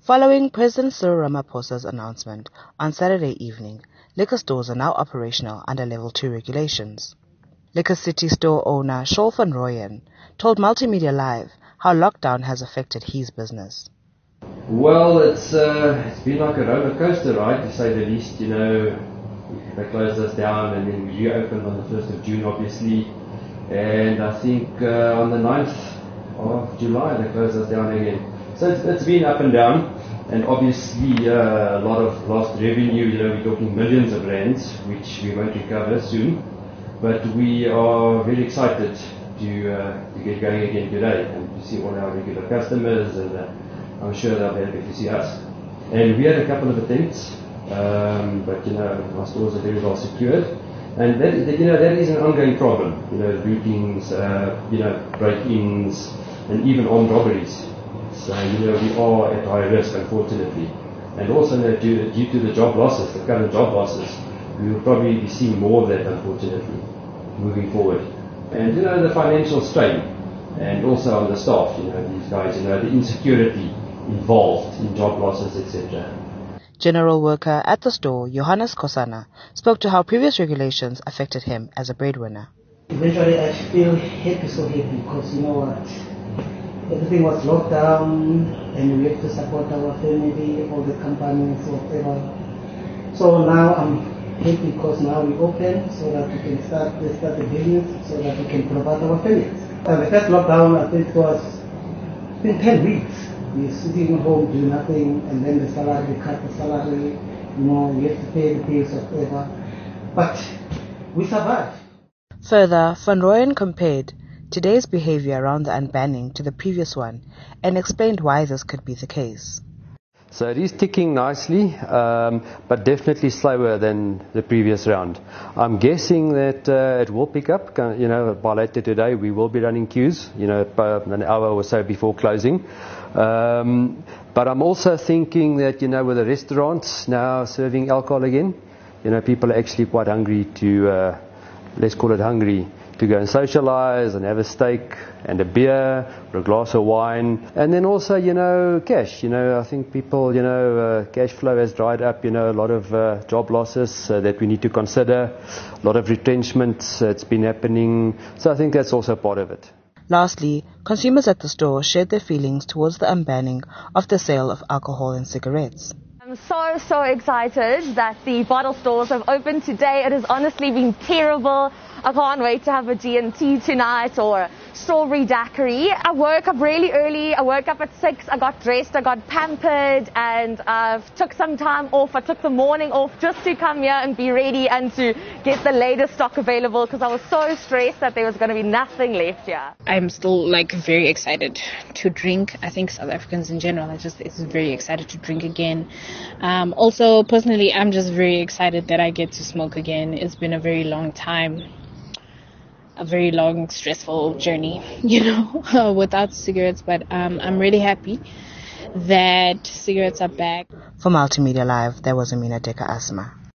Following President Cyril Ramaphosa's announcement on Saturday evening, liquor stores are now operational under Level 2 regulations. Liquor City store owner Shaul van Rooyen told Multimedia Live how lockdown has affected his business. Well, it's been like a roller coaster ride, to say the least. You know, they closed us down and then we reopened on the 1st of June, obviously. And I think on the 9th of July they closed us down again. So it's been up and down. And obviously a lot of lost revenue. You know, we're talking millions of rands, which we won't recover soon. But we are very excited to get going again today and to see all our regular customers, and I'm sure they'll be happy to see us. And we had a couple of attempts, but you know, our stores are very well secured, and that is an ongoing problem. You know, lootings, break-ins, and even armed robberies. So you know, we are at high risk, unfortunately, and also due to the job losses, the current job losses, we will probably be seeing more of that, unfortunately, moving forward. And you know, the financial strain, and also on the staff, you know, these guys, you know, the insecurity involved in job losses, etc. General worker at the store, Johannes Kosana, spoke to how previous regulations affected him as a breadwinner. Eventually I feel so happy, because you know what, everything was locked down and we have to support our family, all the companies, whatever. So now I'm happy because now we open so that we can start the business, so that we can provide our families. The first lockdown, I think it was been 10 weeks. We're sitting home doing nothing, and then the salary, we cut the salary, you know, we have to pay the bills, whatever. But we survived. Further, Van Rooyen compared today's behavior around the unbanning to the previous one and explained why this could be the case. So it is ticking nicely, but definitely slower than the previous round. I'm guessing that it will pick up. You know, by later today we will be running queues, you know, an hour or so before closing. But I'm also thinking that, you know, with the restaurants now serving alcohol again, you know, people are actually quite hungry to, let's call it hungry, to go and socialize and have a steak and a beer or a glass of wine. And then also, you know, cash. You know, I think people, you know, cash flow has dried up, you know, a lot of job losses that we need to consider, a lot of retrenchments that's been happening. So I think that's also part of it. Lastly, consumers at the store shared their feelings towards the unbanning of the sale of alcohol and cigarettes. I'm so excited that the bottle stores have opened today. It has honestly been terrible. I can't wait to have a G&T tonight or a strawberry daiquiri. I woke up really early. I woke up at 6. I got dressed. I got pampered, and I took some time off. I took the morning off just to come here and be ready and to get the latest stock available, because I was so stressed that there was going to be nothing left here. I'm still very excited to drink. I think South Africans in general are just very excited to drink again. Also, personally, I'm just very excited that I get to smoke again. It's been a very long time. A very long, stressful journey, you know, without cigarettes, but I'm really happy that cigarettes are back. For Multimedia Live, there was Amina Deka Asma.